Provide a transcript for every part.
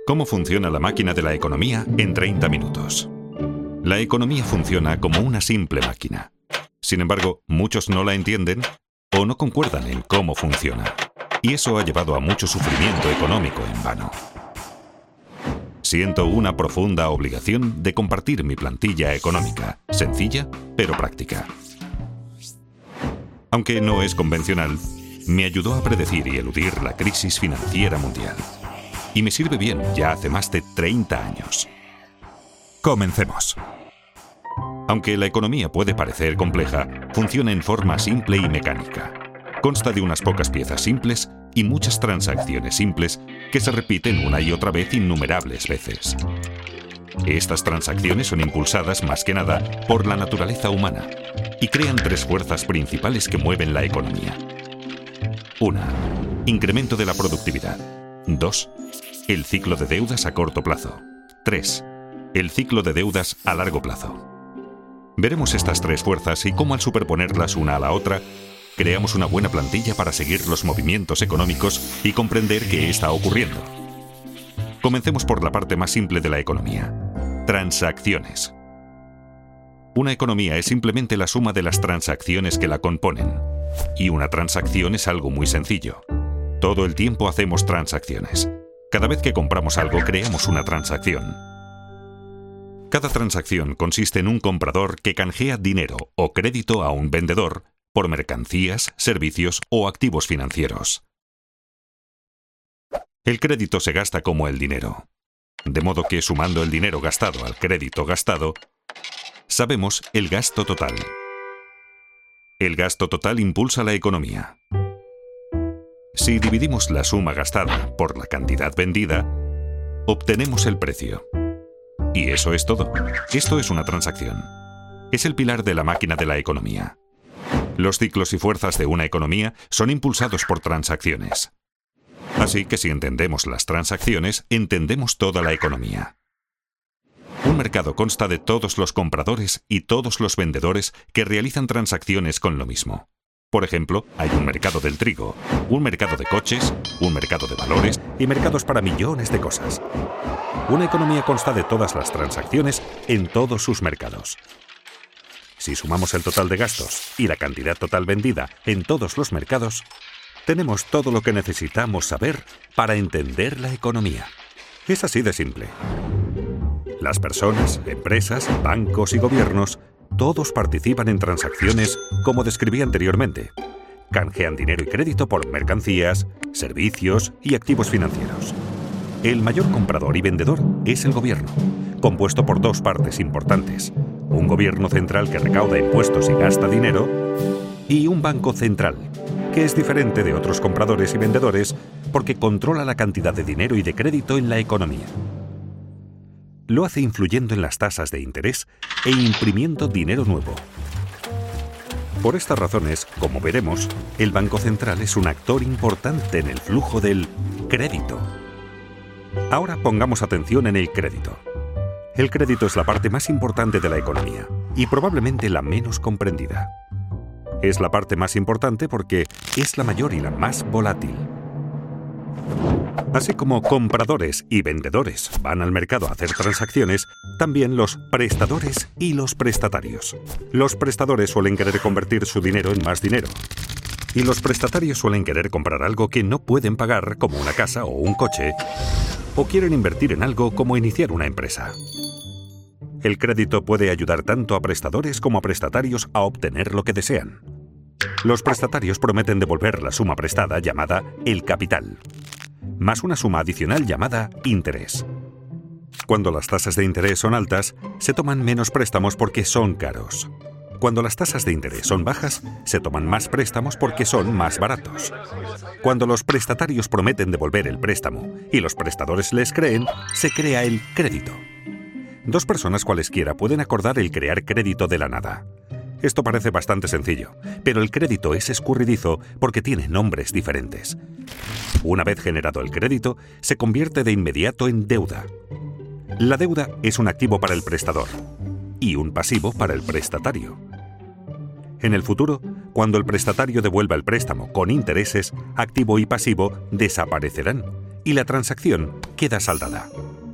¿Cómo funciona la máquina de la economía en 30 minutos? La economía funciona como una simple máquina. Sin embargo, muchos no la entienden o no concuerdan en cómo funciona. Y eso ha llevado a mucho sufrimiento económico en vano. Siento una profunda obligación de compartir mi plantilla económica, sencilla pero práctica. Aunque no es convencional, me ayudó a predecir y eludir la crisis financiera mundial. Y me sirve bien ya hace más de 30 años. Comencemos. Aunque la economía puede parecer compleja, funciona en forma simple y mecánica. Consta de unas pocas piezas simples y muchas transacciones simples que se repiten una y otra vez innumerables veces. Estas transacciones son impulsadas más que nada por la naturaleza humana y crean tres fuerzas principales que mueven la economía. 1. Incremento de la productividad. 2. El ciclo de deudas a corto plazo. 3. El ciclo de deudas a largo plazo. Veremos estas tres fuerzas y cómo al superponerlas una a la otra, creamos una buena plantilla para seguir los movimientos económicos y comprender qué está ocurriendo. Comencemos por la parte más simple de la economía. Transacciones. Una economía es simplemente la suma de las transacciones que la componen. Y una transacción es algo muy sencillo. Todo el tiempo hacemos transacciones. Cada vez que compramos algo, creamos una transacción. Cada transacción consiste en un comprador que canjea dinero o crédito a un vendedor por mercancías, servicios o activos financieros. El crédito se gasta como el dinero. De modo que sumando el dinero gastado al crédito gastado, sabemos el gasto total. El gasto total impulsa la economía. Si dividimos la suma gastada por la cantidad vendida, obtenemos el precio. Y eso es todo. Esto es una transacción. Es el pilar de la máquina de la economía. Los ciclos y fuerzas de una economía son impulsados por transacciones. Así que si entendemos las transacciones, entendemos toda la economía. Un mercado consta de todos los compradores y todos los vendedores que realizan transacciones con lo mismo. Por ejemplo, hay un mercado del trigo, un mercado de coches, un mercado de valores y mercados para millones de cosas. Una economía consta de todas las transacciones en todos sus mercados. Si sumamos el total de gastos y la cantidad total vendida en todos los mercados, tenemos todo lo que necesitamos saber para entender la economía. Es así de simple. Las personas, empresas, bancos y gobiernos, todos participan en transacciones como describí anteriormente. Canjean dinero y crédito por mercancías, servicios y activos financieros. El mayor comprador y vendedor es el gobierno, compuesto por dos partes importantes. Un gobierno central que recauda impuestos y gasta dinero, y un banco central, que es diferente de otros compradores y vendedores porque controla la cantidad de dinero y de crédito en la economía. Lo hace influyendo en las tasas de interés e imprimiendo dinero nuevo. Por estas razones, como veremos, el Banco Central es un actor importante en el flujo del crédito. Ahora pongamos atención en el crédito. El crédito es la parte más importante de la economía y probablemente la menos comprendida. Es la parte más importante porque es la mayor y la más volátil. Así como compradores y vendedores van al mercado a hacer transacciones, también los prestadores y los prestatarios. Los prestadores suelen querer convertir su dinero en más dinero. Y los prestatarios suelen querer comprar algo que no pueden pagar, como una casa o un coche, o quieren invertir en algo como iniciar una empresa. El crédito puede ayudar tanto a prestadores como a prestatarios a obtener lo que desean. Los prestatarios prometen devolver la suma prestada llamada el capital, más una suma adicional llamada interés. Cuando las tasas de interés son altas, se toman menos préstamos porque son caros. Cuando las tasas de interés son bajas, se toman más préstamos porque son más baratos. Cuando los prestatarios prometen devolver el préstamo y los prestadores les creen, se crea el crédito. Dos personas cualesquiera pueden acordar el crear crédito de la nada. Esto parece bastante sencillo, pero el crédito es escurridizo porque tiene nombres diferentes. Una vez generado el crédito, se convierte de inmediato en deuda. La deuda es un activo para el prestador y un pasivo para el prestatario. En el futuro, cuando el prestatario devuelva el préstamo con intereses, activo y pasivo desaparecerán y la transacción queda saldada.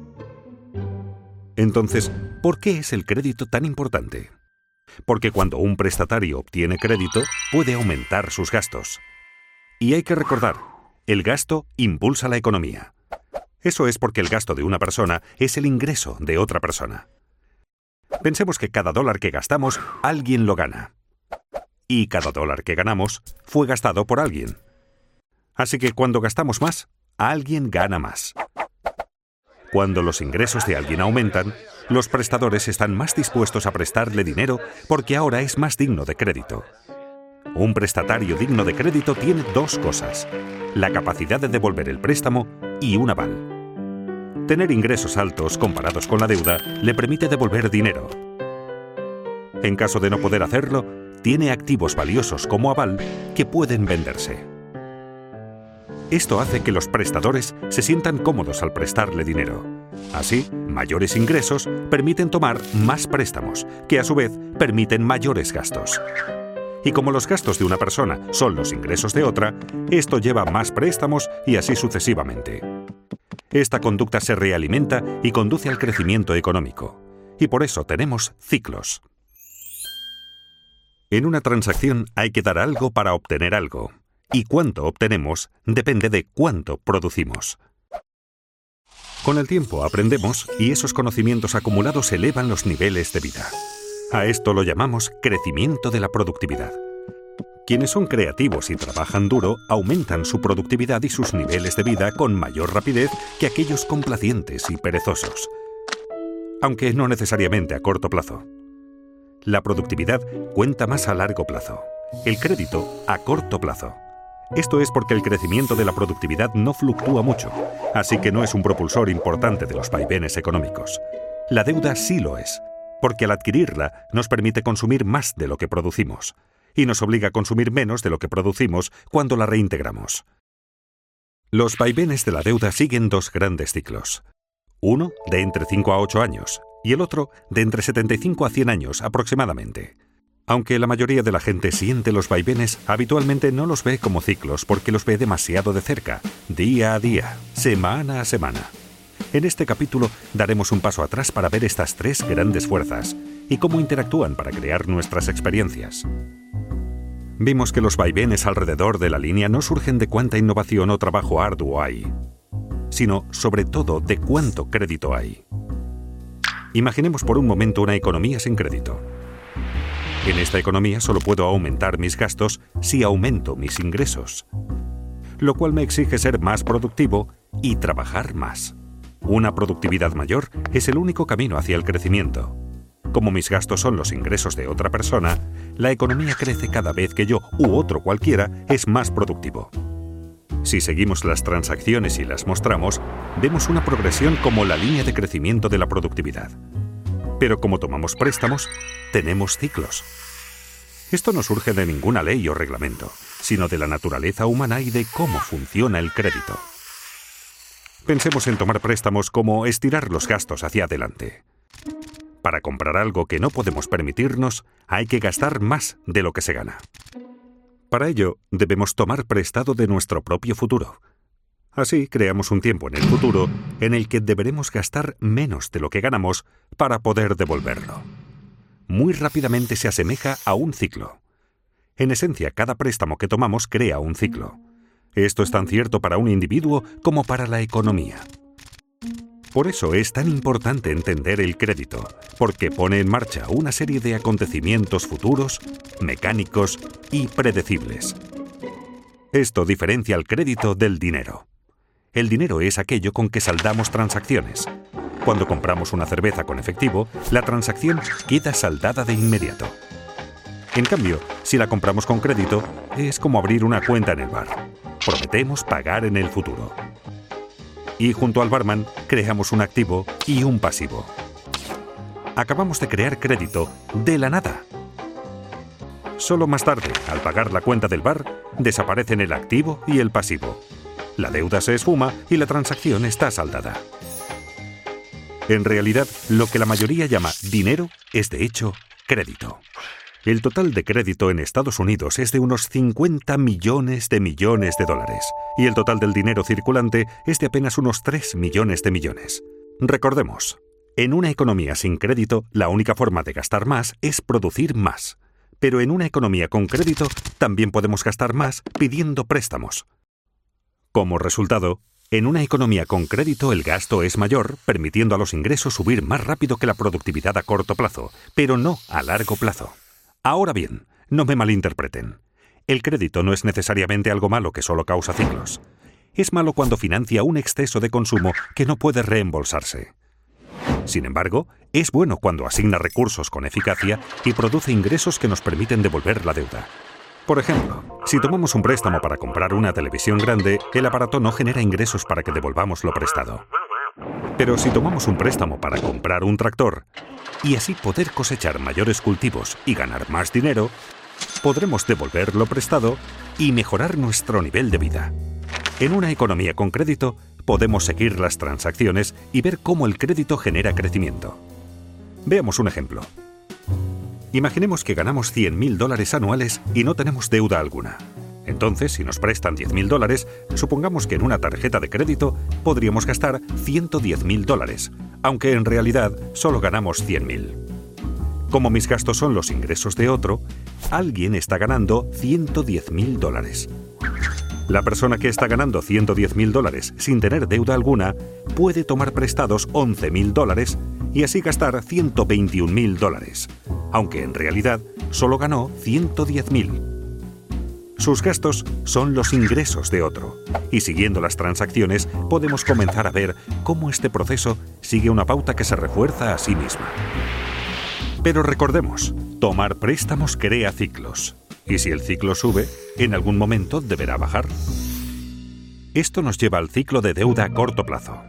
Entonces, ¿por qué es el crédito tan importante? Porque cuando un prestatario obtiene crédito, puede aumentar sus gastos. Y hay que recordar, el gasto impulsa la economía. Eso es porque el gasto de una persona es el ingreso de otra persona. Pensemos que cada dólar que gastamos, alguien lo gana. Y cada dólar que ganamos fue gastado por alguien. Así que cuando gastamos más, alguien gana más. Cuando los ingresos de alguien aumentan, los prestadores están más dispuestos a prestarle dinero porque ahora es más digno de crédito. Un prestatario digno de crédito tiene dos cosas: la capacidad de devolver el préstamo y un aval. Tener ingresos altos comparados con la deuda le permite devolver dinero. En caso de no poder hacerlo, tiene activos valiosos como aval que pueden venderse. Esto hace que los prestadores se sientan cómodos al prestarle dinero. Así, mayores ingresos permiten tomar más préstamos, que a su vez permiten mayores gastos. Y como los gastos de una persona son los ingresos de otra, esto lleva a más préstamos y así sucesivamente. Esta conducta se realimenta y conduce al crecimiento económico. Y por eso tenemos ciclos. En una transacción hay que dar algo para obtener algo. Y cuánto obtenemos depende de cuánto producimos. Con el tiempo aprendemos y esos conocimientos acumulados elevan los niveles de vida. A esto lo llamamos crecimiento de la productividad. Quienes son creativos y trabajan duro aumentan su productividad y sus niveles de vida con mayor rapidez que aquellos complacientes y perezosos. Aunque no necesariamente a corto plazo. La productividad cuenta más a largo plazo. El crédito a corto plazo. Esto es porque el crecimiento de la productividad no fluctúa mucho, así que no es un propulsor importante de los vaivenes económicos. La deuda sí lo es, porque al adquirirla nos permite consumir más de lo que producimos, y nos obliga a consumir menos de lo que producimos cuando la reintegramos. Los vaivenes de la deuda siguen dos grandes ciclos. Uno de entre 5 a 8 años, y el otro de entre 75 a 100 años aproximadamente. Aunque la mayoría de la gente siente los vaivenes, habitualmente no los ve como ciclos porque los ve demasiado de cerca, día a día, semana a semana. En este capítulo daremos un paso atrás para ver estas tres grandes fuerzas y cómo interactúan para crear nuestras experiencias. Vimos que los vaivenes alrededor de la línea no surgen de cuánta innovación o trabajo arduo hay, sino sobre todo de cuánto crédito hay. Imaginemos por un momento una economía sin crédito. En esta economía solo puedo aumentar mis gastos si aumento mis ingresos, lo cual me exige ser más productivo y trabajar más. Una productividad mayor es el único camino hacia el crecimiento. Como mis gastos son los ingresos de otra persona, la economía crece cada vez que yo u otro cualquiera es más productivo. Si seguimos las transacciones y las mostramos, vemos una progresión como la línea de crecimiento de la productividad. Pero como tomamos préstamos, tenemos ciclos. Esto no surge de ninguna ley o reglamento, sino de la naturaleza humana y de cómo funciona el crédito. Pensemos en tomar préstamos como estirar los gastos hacia adelante. Para comprar algo que no podemos permitirnos, hay que gastar más de lo que se gana. Para ello, debemos tomar prestado de nuestro propio futuro. Así creamos un tiempo en el futuro en el que deberemos gastar menos de lo que ganamos para poder devolverlo. Muy rápidamente se asemeja a un ciclo. En esencia, cada préstamo que tomamos crea un ciclo. Esto es tan cierto para un individuo como para la economía. Por eso es tan importante entender el crédito, porque pone en marcha una serie de acontecimientos futuros, mecánicos y predecibles. Esto diferencia al crédito del dinero. El dinero es aquello con que saldamos transacciones. Cuando compramos una cerveza con efectivo, la transacción queda saldada de inmediato. En cambio, si la compramos con crédito, es como abrir una cuenta en el bar. Prometemos pagar en el futuro. Y junto al barman, creamos un activo y un pasivo. Acabamos de crear crédito de la nada. Solo más tarde, al pagar la cuenta del bar, desaparecen el activo y el pasivo. La deuda se esfuma y la transacción está saldada. En realidad, lo que la mayoría llama dinero es de hecho crédito. El total de crédito en Estados Unidos es de unos 50 millones de dólares, y el total del dinero circulante es de apenas unos 3 millones de millones. Recordemos, en una economía sin crédito, la única forma de gastar más es producir más. Pero en una economía con crédito, también podemos gastar más pidiendo préstamos. Como resultado, en una economía con crédito el gasto es mayor, permitiendo a los ingresos subir más rápido que la productividad a corto plazo, pero no a largo plazo. Ahora bien, no me malinterpreten. El crédito no es necesariamente algo malo que solo causa ciclos. Es malo cuando financia un exceso de consumo que no puede reembolsarse. Sin embargo, es bueno cuando asigna recursos con eficacia y produce ingresos que nos permiten devolver la deuda. Por ejemplo, si tomamos un préstamo para comprar una televisión grande, el aparato no genera ingresos para que devolvamos lo prestado. Pero si tomamos un préstamo para comprar un tractor y así poder cosechar mayores cultivos y ganar más dinero, podremos devolver lo prestado y mejorar nuestro nivel de vida. En una economía con crédito, podemos seguir las transacciones y ver cómo el crédito genera crecimiento. Veamos un ejemplo. Imaginemos que ganamos $100.000 anuales y no tenemos deuda alguna. Entonces, si nos prestan $10.000, supongamos que en una tarjeta de crédito podríamos gastar $110.000, aunque en realidad solo ganamos $100.000. Como mis gastos son los ingresos de otro, alguien está ganando $110.000. La persona que está ganando $110.000 sin tener deuda alguna puede tomar prestados $11.000 y así gastar $121.000, aunque en realidad solo ganó $110.000. Sus gastos son los ingresos de otro, y siguiendo las transacciones podemos comenzar a ver cómo este proceso sigue una pauta que se refuerza a sí misma. Pero recordemos, tomar préstamos crea ciclos, y si el ciclo sube, en algún momento deberá bajar. Esto nos lleva al ciclo de deuda a corto plazo.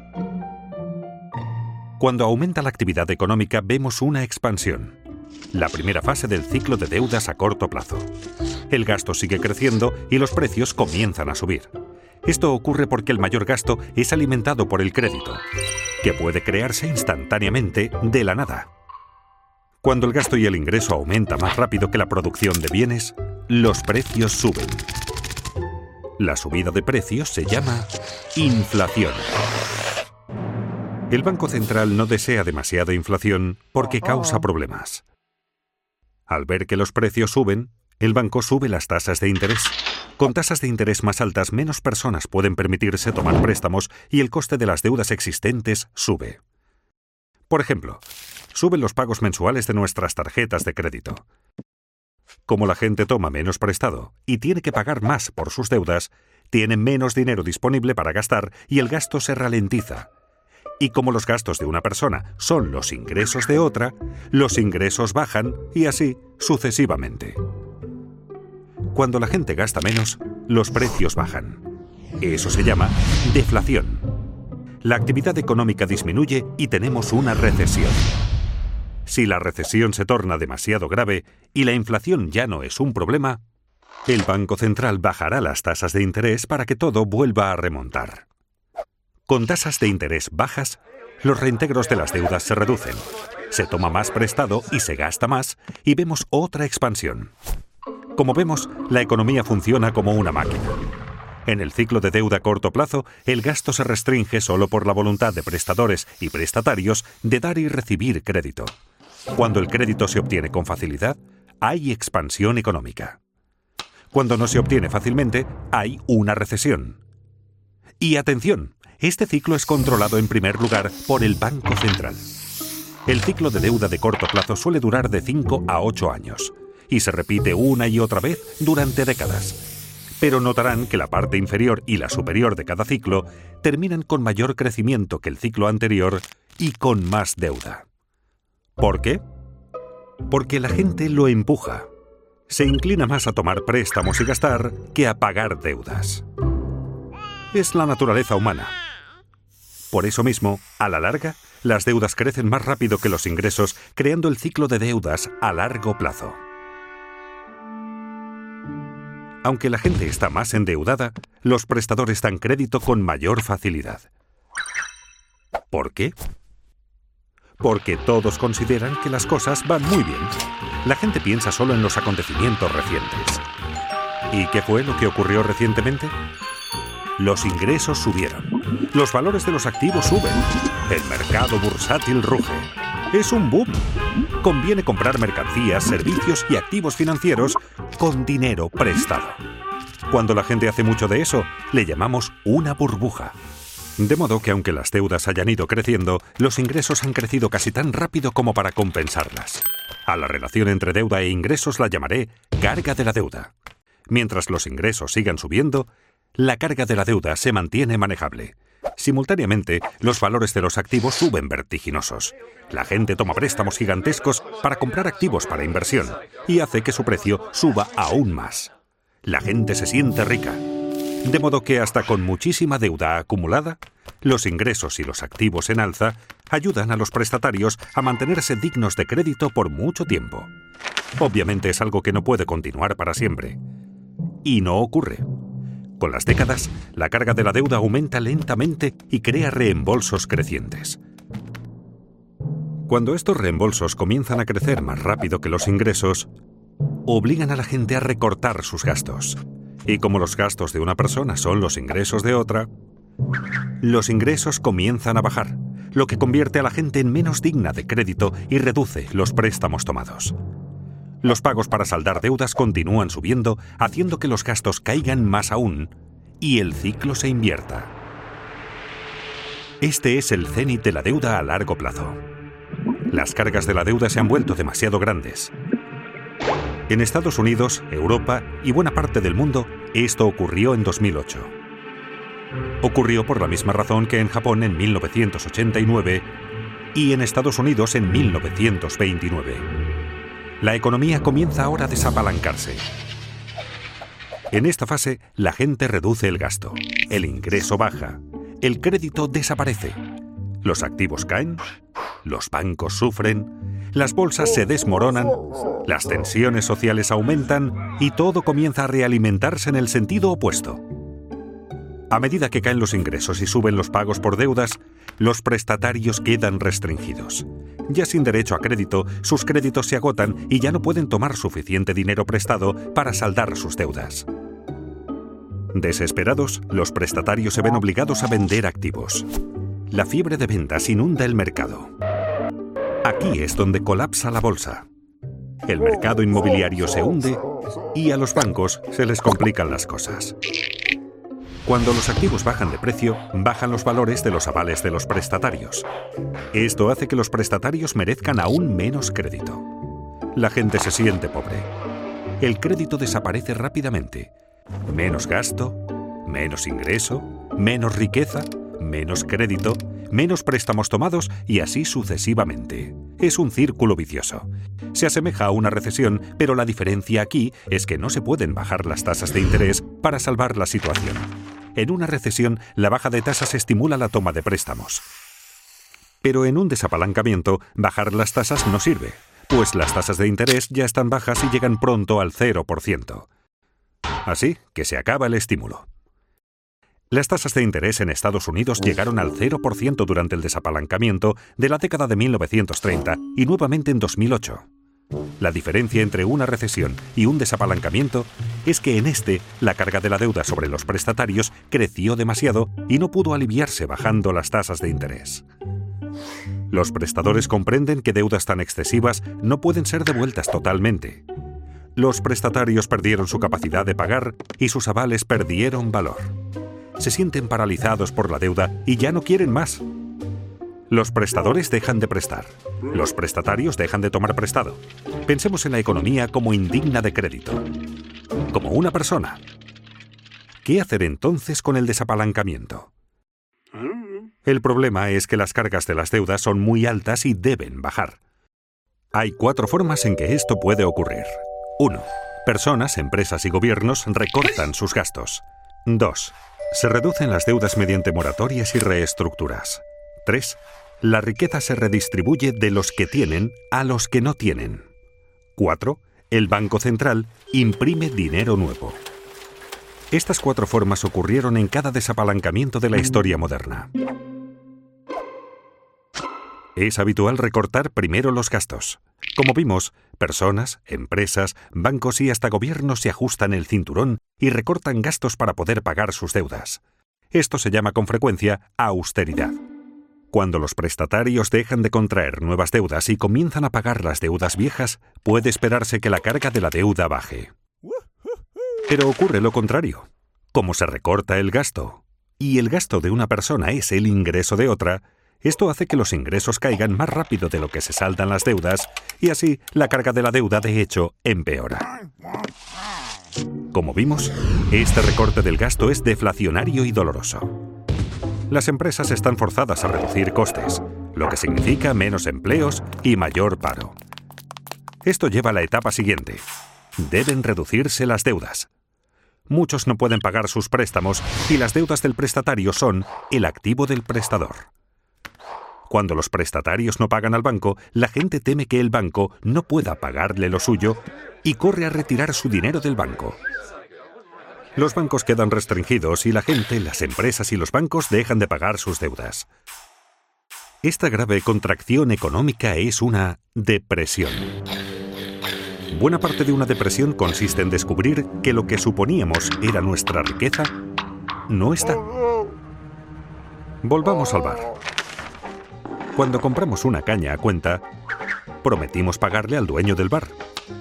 Cuando aumenta la actividad económica vemos una expansión, la primera fase del ciclo de deudas a corto plazo. El gasto sigue creciendo y los precios comienzan a subir. Esto ocurre porque el mayor gasto es alimentado por el crédito, que puede crearse instantáneamente de la nada. Cuando el gasto y el ingreso aumenta más rápido que la producción de bienes, los precios suben. La subida de precios se llama inflación. El Banco Central no desea demasiada inflación porque causa problemas. Al ver que los precios suben, el banco sube las tasas de interés. Con tasas de interés más altas, menos personas pueden permitirse tomar préstamos y el coste de las deudas existentes sube. Por ejemplo, suben los pagos mensuales de nuestras tarjetas de crédito. Como la gente toma menos prestado y tiene que pagar más por sus deudas, tienen menos dinero disponible para gastar y el gasto se ralentiza. Y como los gastos de una persona son los ingresos de otra, los ingresos bajan y así sucesivamente. Cuando la gente gasta menos, los precios bajan. Eso se llama deflación. La actividad económica disminuye y tenemos una recesión. Si la recesión se torna demasiado grave y la inflación ya no es un problema, el Banco Central bajará las tasas de interés para que todo vuelva a remontar. Con tasas de interés bajas, los reintegros de las deudas se reducen, se toma más prestado y se gasta más, y vemos otra expansión. Como vemos, la economía funciona como una máquina. En el ciclo de deuda a corto plazo, el gasto se restringe solo por la voluntad de prestadores y prestatarios de dar y recibir crédito. Cuando el crédito se obtiene con facilidad, hay expansión económica. Cuando no se obtiene fácilmente, hay una recesión. Y atención, este ciclo es controlado en primer lugar por el Banco Central. El ciclo de deuda de corto plazo suele durar de 5 a 8 años y se repite una y otra vez durante décadas. Pero notarán que la parte inferior y la superior de cada ciclo terminan con mayor crecimiento que el ciclo anterior y con más deuda. ¿Por qué? Porque la gente lo empuja. Se inclina más a tomar préstamos y gastar que a pagar deudas. Es la naturaleza humana. Por eso mismo, a la larga, las deudas crecen más rápido que los ingresos, creando el ciclo de deudas a largo plazo. Aunque la gente está más endeudada, los prestadores dan crédito con mayor facilidad. ¿Por qué? Porque todos consideran que las cosas van muy bien. La gente piensa solo en los acontecimientos recientes. ¿Y qué fue lo que ocurrió recientemente? Los ingresos subieron. Los valores de los activos suben. El mercado bursátil ruge. Es un boom. Conviene comprar mercancías, servicios y activos financieros con dinero prestado. Cuando la gente hace mucho de eso, le llamamos una burbuja. De modo que aunque las deudas hayan ido creciendo, los ingresos han crecido casi tan rápido como para compensarlas. A la relación entre deuda e ingresos la llamaré carga de la deuda. Mientras los ingresos sigan subiendo, la carga de la deuda se mantiene manejable. Simultáneamente, los valores de los activos suben vertiginosos. La gente toma préstamos gigantescos para comprar activos para inversión y hace que su precio suba aún más. La gente se siente rica. De modo que hasta con muchísima deuda acumulada, los ingresos y los activos en alza ayudan a los prestatarios a mantenerse dignos de crédito por mucho tiempo. Obviamente es algo que no puede continuar para siempre. Y no ocurre. Con las décadas, la carga de la deuda aumenta lentamente y crea reembolsos crecientes. Cuando estos reembolsos comienzan a crecer más rápido que los ingresos, obligan a la gente a recortar sus gastos. Y como los gastos de una persona son los ingresos de otra, los ingresos comienzan a bajar, lo que convierte a la gente en menos digna de crédito y reduce los préstamos tomados. Los pagos para saldar deudas continúan subiendo, haciendo que los gastos caigan más aún y el ciclo se invierta. Este es el cénit de la deuda a largo plazo. Las cargas de la deuda se han vuelto demasiado grandes. En Estados Unidos, Europa y buena parte del mundo, esto ocurrió en 2008. Ocurrió por la misma razón que en Japón en 1989 y en Estados Unidos en 1929. La economía comienza ahora a desapalancarse. En esta fase, la gente reduce el gasto, el ingreso baja, el crédito desaparece, los activos caen, los bancos sufren, las bolsas se desmoronan, las tensiones sociales aumentan y todo comienza a realimentarse en el sentido opuesto. A medida que caen los ingresos y suben los pagos por deudas, los prestatarios quedan restringidos. Ya sin derecho a crédito, sus créditos se agotan y ya no pueden tomar suficiente dinero prestado para saldar sus deudas. Desesperados, los prestatarios se ven obligados a vender activos. La fiebre de ventas inunda el mercado. Aquí es donde colapsa la bolsa. El mercado inmobiliario se hunde y a los bancos se les complican las cosas. Cuando los activos bajan de precio, bajan los valores de los avales de los prestatarios. Esto hace que los prestatarios merezcan aún menos crédito. La gente se siente pobre. El crédito desaparece rápidamente. Menos gasto, menos ingreso, menos riqueza, menos crédito, menos préstamos tomados y así sucesivamente. Es un círculo vicioso. Se asemeja a una recesión, pero la diferencia aquí es que no se pueden bajar las tasas de interés para salvar la situación. En una recesión, la baja de tasas estimula la toma de préstamos. Pero en un desapalancamiento, bajar las tasas no sirve, pues las tasas de interés ya están bajas y llegan pronto al 0%. Así que se acaba el estímulo. Las tasas de interés en Estados Unidos llegaron al 0% durante el desapalancamiento de la década de 1930 y nuevamente en 2008. La diferencia entre una recesión y un desapalancamiento es que en este, la carga de la deuda sobre los prestatarios creció demasiado y no pudo aliviarse bajando las tasas de interés. Los prestadores comprenden que deudas tan excesivas no pueden ser devueltas totalmente. Los prestatarios perdieron su capacidad de pagar y sus avales perdieron valor. Se sienten paralizados por la deuda y ya no quieren más. Los prestadores dejan de prestar. Los prestatarios dejan de tomar prestado. Pensemos en la economía como indigna de crédito. Como una persona. ¿Qué hacer entonces con el desapalancamiento? El problema es que las cargas de las deudas son muy altas y deben bajar. Hay 4 formas en que esto puede ocurrir. 1. Personas, empresas y gobiernos recortan sus gastos. 2. Se reducen las deudas mediante moratorias y reestructuras. 3. La riqueza se redistribuye de los que tienen a los que no tienen. 4. El Banco Central imprime dinero nuevo. Estas 4 formas ocurrieron en cada desapalancamiento de la historia moderna. Es habitual recortar primero los gastos. Como vimos, personas, empresas, bancos y hasta gobiernos se ajustan el cinturón y recortan gastos para poder pagar sus deudas. Esto se llama con frecuencia austeridad. Cuando los prestatarios dejan de contraer nuevas deudas y comienzan a pagar las deudas viejas, puede esperarse que la carga de la deuda baje. Pero ocurre lo contrario. Como se recorta el gasto, y el gasto de una persona es el ingreso de otra, esto hace que los ingresos caigan más rápido de lo que se saldan las deudas, y así la carga de la deuda, de hecho, empeora. Como vimos, este recorte del gasto es deflacionario y doloroso. Las empresas están forzadas a reducir costes, lo que significa menos empleos y mayor paro. Esto lleva a la etapa siguiente. Deben reducirse las deudas. Muchos no pueden pagar sus préstamos y las deudas del prestatario son el activo del prestador. Cuando los prestatarios no pagan al banco, la gente teme que el banco no pueda pagarle lo suyo y corre a retirar su dinero del banco. Los bancos quedan restringidos y la gente, las empresas y los bancos dejan de pagar sus deudas. Esta grave contracción económica es una depresión. Buena parte de una depresión consiste en descubrir que lo que suponíamos era nuestra riqueza no está. Volvamos al bar. Cuando compramos una caña a cuenta, prometimos pagarle al dueño del bar.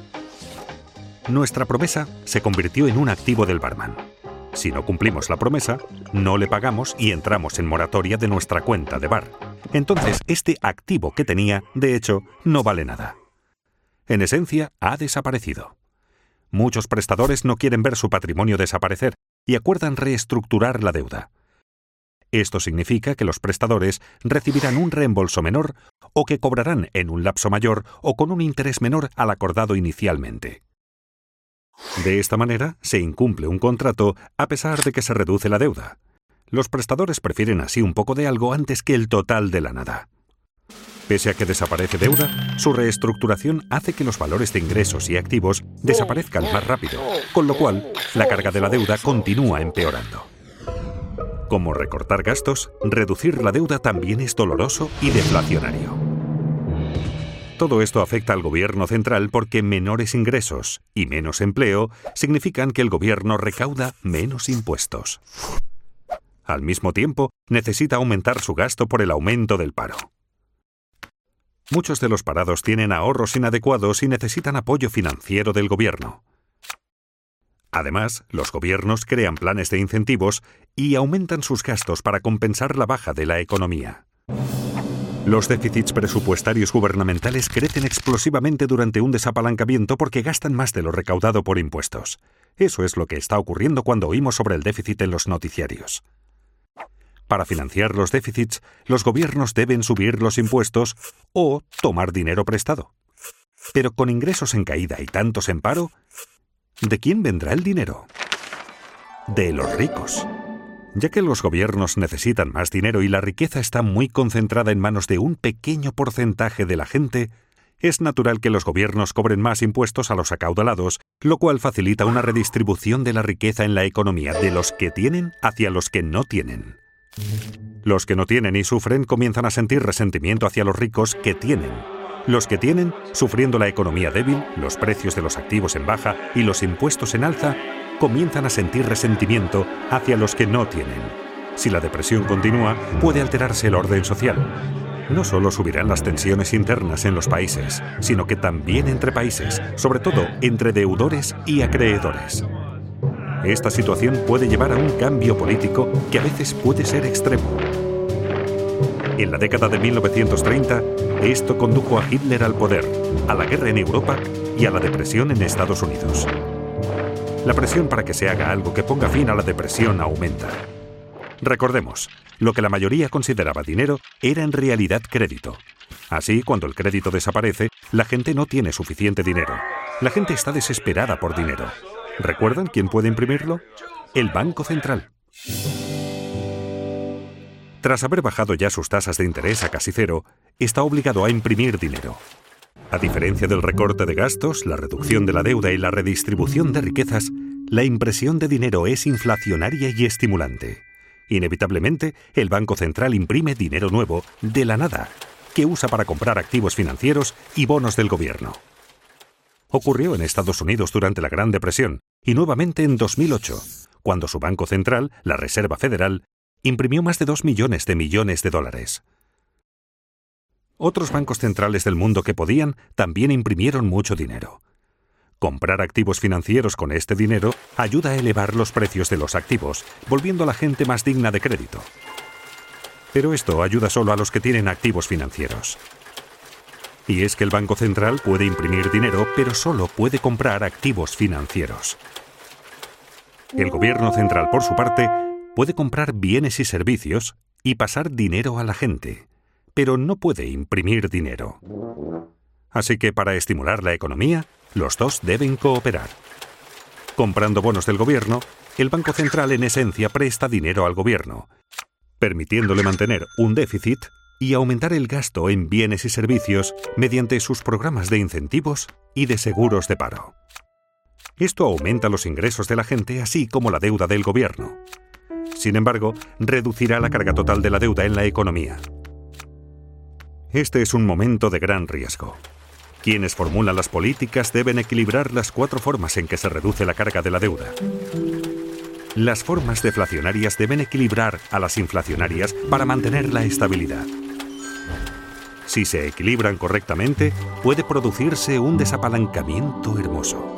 Nuestra promesa se convirtió en un activo del barman. Si no cumplimos la promesa, no le pagamos y entramos en moratoria de nuestra cuenta de bar. Entonces, este activo que tenía, de hecho, no vale nada. En esencia, ha desaparecido. Muchos prestadores no quieren ver su patrimonio desaparecer y acuerdan reestructurar la deuda. Esto significa que los prestadores recibirán un reembolso menor o que cobrarán en un lapso mayor o con un interés menor al acordado inicialmente. De esta manera, se incumple un contrato a pesar de que se reduce la deuda. Los prestadores prefieren así un poco de algo antes que el total de la nada. Pese a que desaparece deuda, su reestructuración hace que los valores de ingresos y activos desaparezcan más rápido, con lo cual la carga de la deuda continúa empeorando. Como recortar gastos, reducir la deuda también es doloroso y deflacionario. Todo esto afecta al gobierno central porque menores ingresos y menos empleo significan que el gobierno recauda menos impuestos. Al mismo tiempo, necesita aumentar su gasto por el aumento del paro. Muchos de los parados tienen ahorros inadecuados y necesitan apoyo financiero del gobierno. Además, los gobiernos crean planes de incentivos y aumentan sus gastos para compensar la baja de la economía. Los déficits presupuestarios gubernamentales crecen explosivamente durante un desapalancamiento porque gastan más de lo recaudado por impuestos. Eso es lo que está ocurriendo cuando oímos sobre el déficit en los noticiarios. Para financiar los déficits, los gobiernos deben subir los impuestos o tomar dinero prestado. Pero con ingresos en caída y tantos en paro, ¿de quién vendrá el dinero? De los ricos. Ya que los gobiernos necesitan más dinero y la riqueza está muy concentrada en manos de un pequeño porcentaje de la gente, es natural que los gobiernos cobren más impuestos a los acaudalados, lo cual facilita una redistribución de la riqueza en la economía de los que tienen hacia los que no tienen. Los que no tienen y sufren comienzan a sentir resentimiento hacia los ricos que tienen. Los que tienen, sufriendo la economía débil, los precios de los activos en baja y los impuestos en alza, comienzan a sentir resentimiento hacia los que no tienen. Si la depresión continúa, puede alterarse el orden social. No solo subirán las tensiones internas en los países, sino que también entre países, sobre todo entre deudores y acreedores. Esta situación puede llevar a un cambio político que a veces puede ser extremo. En la década de 1930, esto condujo a Hitler al poder, a la guerra en Europa y a la depresión en Estados Unidos. La presión para que se haga algo que ponga fin a la depresión aumenta. Recordemos, lo que la mayoría consideraba dinero era en realidad crédito. Así, cuando el crédito desaparece, la gente no tiene suficiente dinero. La gente está desesperada por dinero. ¿Recuerdan quién puede imprimirlo? El Banco Central. Tras haber bajado ya sus tasas de interés a casi cero, está obligado a imprimir dinero. A diferencia del recorte de gastos, la reducción de la deuda y la redistribución de riquezas, la impresión de dinero es inflacionaria y estimulante. Inevitablemente, el Banco Central imprime dinero nuevo de la nada, que usa para comprar activos financieros y bonos del gobierno. Ocurrió en Estados Unidos durante la Gran Depresión y nuevamente en 2008, cuando su Banco Central, la Reserva Federal, imprimió más de 2 millones de dólares. Otros bancos centrales del mundo que podían también imprimieron mucho dinero. Comprar activos financieros con este dinero ayuda a elevar los precios de los activos, volviendo a la gente más digna de crédito. Pero esto ayuda solo a los que tienen activos financieros. Y es que el Banco Central puede imprimir dinero, pero solo puede comprar activos financieros. El Gobierno Central, por su parte, puede comprar bienes y servicios y pasar dinero a la gente, pero no puede imprimir dinero. Así que para estimular la economía, los dos deben cooperar. Comprando bonos del gobierno, el Banco Central en esencia presta dinero al gobierno, permitiéndole mantener un déficit y aumentar el gasto en bienes y servicios mediante sus programas de incentivos y de seguros de paro. Esto aumenta los ingresos de la gente, así como la deuda del gobierno. Sin embargo, reducirá la carga total de la deuda en la economía. Este es un momento de gran riesgo. Quienes formulan las políticas deben equilibrar las 4 formas en que se reduce la carga de la deuda. Las formas deflacionarias deben equilibrar a las inflacionarias para mantener la estabilidad. Si se equilibran correctamente, puede producirse un desapalancamiento hermoso.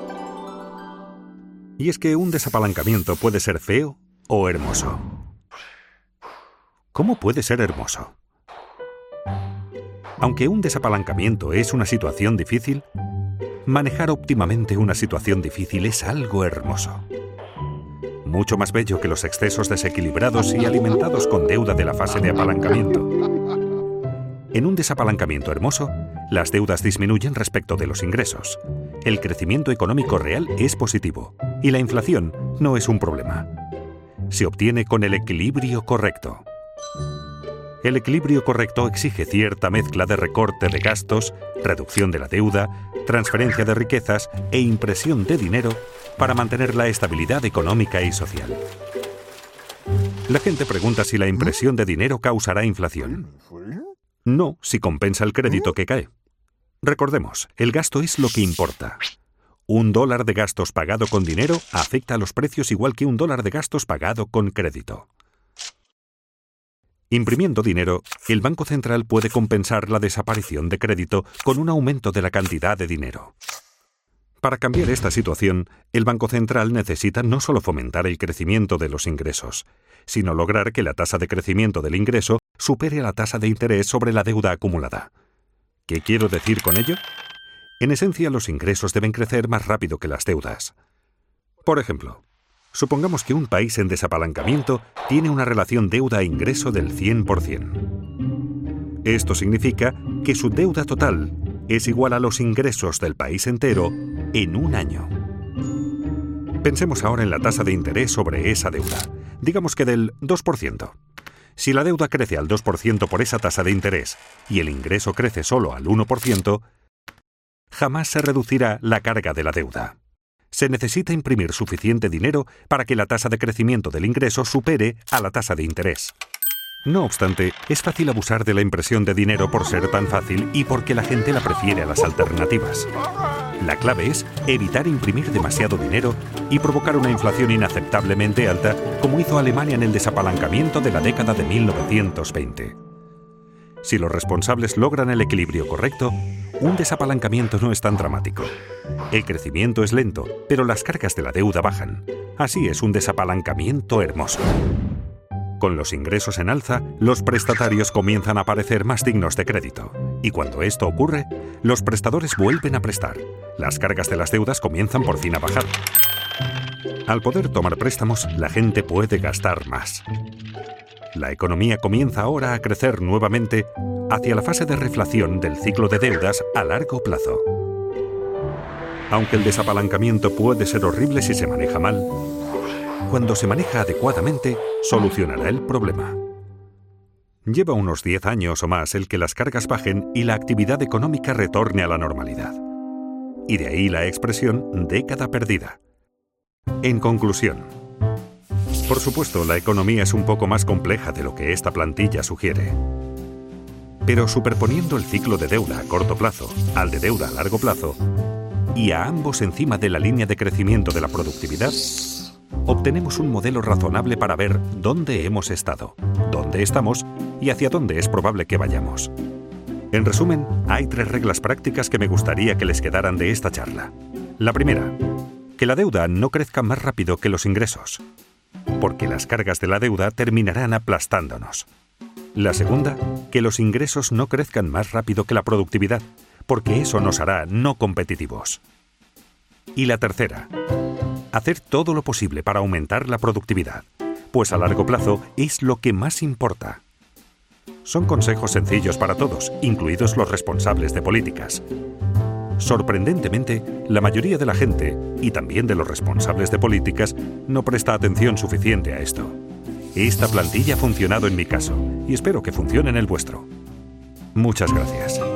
Y es que un desapalancamiento puede ser feo o hermoso. ¿Cómo puede ser hermoso? Aunque un desapalancamiento es una situación difícil, manejar óptimamente una situación difícil es algo hermoso. Mucho más bello que los excesos desequilibrados y alimentados con deuda de la fase de apalancamiento. En un desapalancamiento hermoso, las deudas disminuyen respecto de los ingresos. El crecimiento económico real es positivo y la inflación no es un problema. Se obtiene con el equilibrio correcto. El equilibrio correcto exige cierta mezcla de recorte de gastos, reducción de la deuda, transferencia de riquezas e impresión de dinero para mantener la estabilidad económica y social. La gente pregunta si la impresión de dinero causará inflación. No, si compensa el crédito que cae. Recordemos, el gasto es lo que importa. $1 de gastos pagado con dinero afecta a los precios igual que $1 de gastos pagado con crédito. Imprimiendo dinero, el Banco Central puede compensar la desaparición de crédito con un aumento de la cantidad de dinero. Para cambiar esta situación, el Banco Central necesita no solo fomentar el crecimiento de los ingresos, sino lograr que la tasa de crecimiento del ingreso supere la tasa de interés sobre la deuda acumulada. ¿Qué quiero decir con ello? En esencia, los ingresos deben crecer más rápido que las deudas. Por ejemplo, supongamos que un país en desapalancamiento tiene una relación deuda-ingreso del 100%. Esto significa que su deuda total es igual a los ingresos del país entero en un año. Pensemos ahora en la tasa de interés sobre esa deuda, digamos que del 2%. Si la deuda crece al 2% por esa tasa de interés y el ingreso crece solo al 1%, jamás se reducirá la carga de la deuda. Se necesita imprimir suficiente dinero para que la tasa de crecimiento del ingreso supere a la tasa de interés. No obstante, es fácil abusar de la impresión de dinero por ser tan fácil y porque la gente la prefiere a las alternativas. La clave es evitar imprimir demasiado dinero y provocar una inflación inaceptablemente alta, como hizo Alemania en el desapalancamiento de la década de 1920. Si los responsables logran el equilibrio correcto, un desapalancamiento no es tan dramático. El crecimiento es lento, pero las cargas de la deuda bajan. Así es un desapalancamiento hermoso. Con los ingresos en alza, los prestatarios comienzan a parecer más dignos de crédito. Y cuando esto ocurre, los prestadores vuelven a prestar. Las cargas de las deudas comienzan por fin a bajar. Al poder tomar préstamos, la gente puede gastar más. La economía comienza ahora a crecer nuevamente hacia la fase de reflación del ciclo de deudas a largo plazo. Aunque el desapalancamiento puede ser horrible si se maneja mal, cuando se maneja adecuadamente, solucionará el problema. Lleva unos 10 años o más el que las cargas bajen y la actividad económica retorne a la normalidad. Y de ahí la expresión década perdida. En conclusión, por supuesto, la economía es un poco más compleja de lo que esta plantilla sugiere. Pero superponiendo el ciclo de deuda a corto plazo al de deuda a largo plazo, y a ambos encima de la línea de crecimiento de la productividad, obtenemos un modelo razonable para ver dónde hemos estado, dónde estamos y hacia dónde es probable que vayamos. En resumen, hay 3 reglas prácticas que me gustaría que les quedaran de esta charla. La primera, que la deuda no crezca más rápido que los ingresos, porque las cargas de la deuda terminarán aplastándonos. La segunda, que los ingresos no crezcan más rápido que la productividad, porque eso nos hará no competitivos. Y la tercera, hacer todo lo posible para aumentar la productividad, pues a largo plazo es lo que más importa. Son consejos sencillos para todos, incluidos los responsables de políticas. Sorprendentemente, la mayoría de la gente, y también de los responsables de políticas, no presta atención suficiente a esto. Esta plantilla ha funcionado en mi caso, y espero que funcione en el vuestro. Muchas gracias.